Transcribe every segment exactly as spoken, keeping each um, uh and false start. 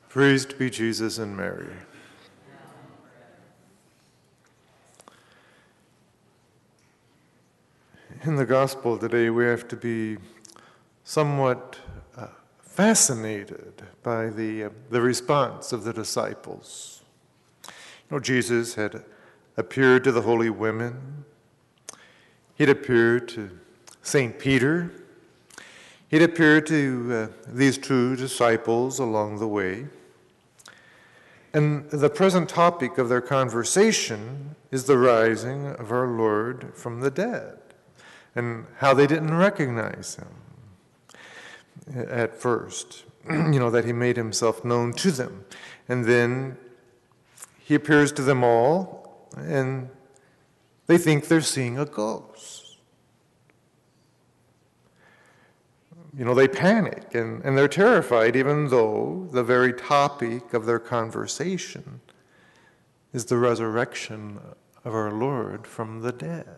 Praised be Jesus and Mary. In the gospel today, we have to be somewhat uh, fascinated by the, uh, the response of the disciples. You know, Jesus had appeared to the holy women. He'd appeared to Saint Peter. He'd appeared to uh, these two disciples along the way. And the present topic of their conversation is the rising of our Lord from the dead and how they didn't recognize him at first, you know, that he made himself known to them. And then he appears to them all, and they think they're seeing a ghost. You know, they panic and, and they're terrified, even though the very topic of their conversation is the resurrection of our Lord from the dead.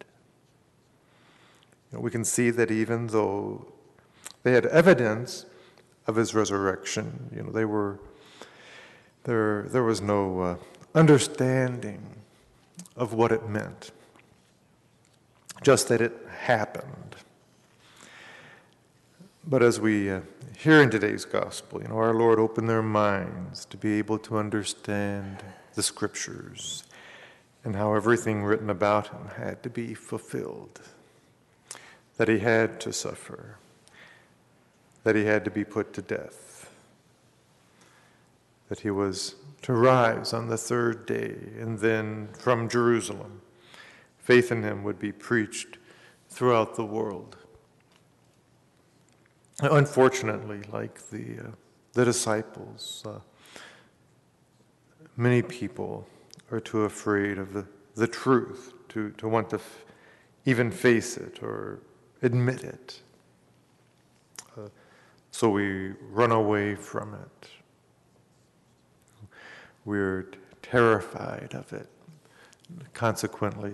You know, we can see that even though they had evidence of his resurrection, you know, they were there. There was no uh, understanding of what it meant, just that it happened. But as we uh, hear in today's gospel, you know, our Lord opened their minds to be able to understand the scriptures and how everything written about him had to be fulfilled, that he had to suffer, that he had to be put to death, that he was to rise on the third day, and then from Jerusalem, faith in him would be preached throughout the world. Unfortunately, like the uh, the disciples, uh, many people are too afraid of the, the truth to, to want to f- even face it or admit it. Uh, so we run away from it. We're t- terrified of it. Consequently,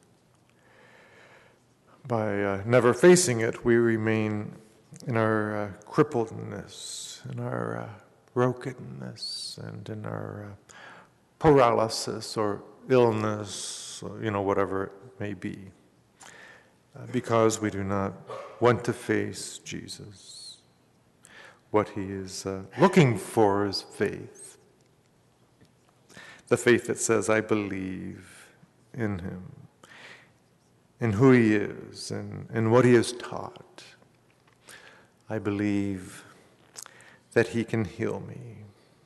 by uh, never facing it, we remain in our uh, crippledness, in our uh, brokenness, and in our uh, paralysis or illness, or, you know, whatever it may be, uh, because we do not want to face Jesus. What he is uh, looking for is faith. The faith that says, I believe in him, in who he is, and, and what he has taught. I believe that he can heal me,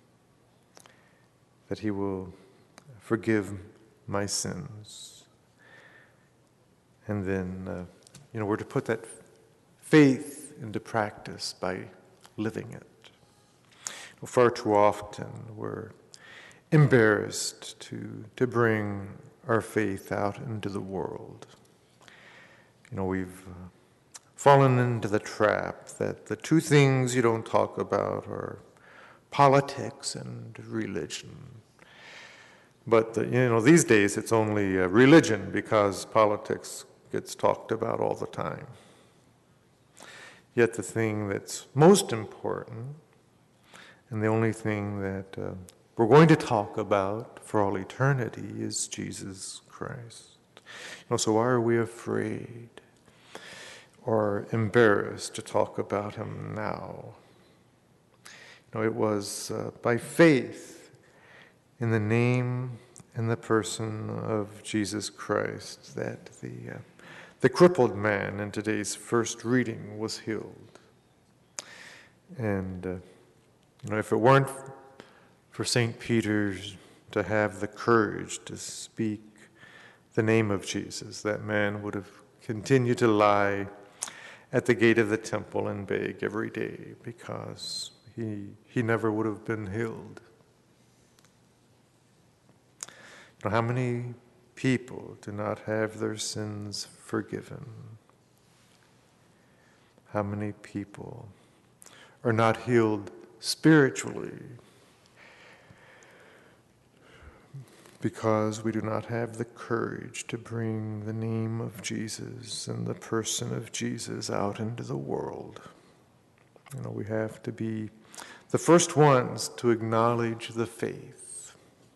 that he will forgive my sins. And then, uh, you know, we're to put that faith into practice by living it. Far too often we're embarrassed to, to bring our faith out into the world. You know, we've uh, fallen into the trap that the two things you don't talk about are politics and religion. But, the, you know, these days it's only uh, religion because politics gets talked about all the time. Yet the thing that's most important and the only thing that uh, we're going to talk about for all eternity is Jesus Christ. You know, so why are we afraid or embarrassed to talk about him now? You know, it was uh, by faith in the name and the person of Jesus Christ that the uh, the crippled man in today's first reading was healed. And uh, you know, if it weren't for Saint Peter to have the courage to speak the name of Jesus, that man would have continued to lie at the gate of the temple and beg every day because he he never would have been healed. You know, how many people do not have their sins forgiven? How many people are not healed spiritually because we do not have the courage to bring the name of Jesus and the person of Jesus out into the world? You know, we have to be the first ones to acknowledge the faith,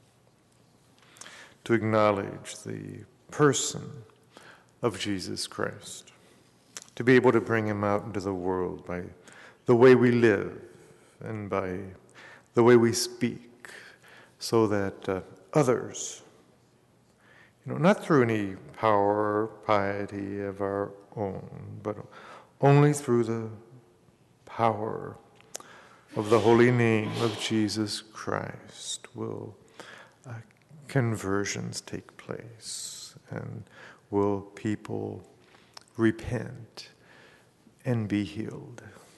to acknowledge the person of Jesus Christ, to be able to bring him out into the world by the way we live and by the way we speak, so that uh, others, you know, not through any power or piety of our own, but only through the power of the holy name of Jesus Christ, will uh, conversions take place, and will people repent and be healed.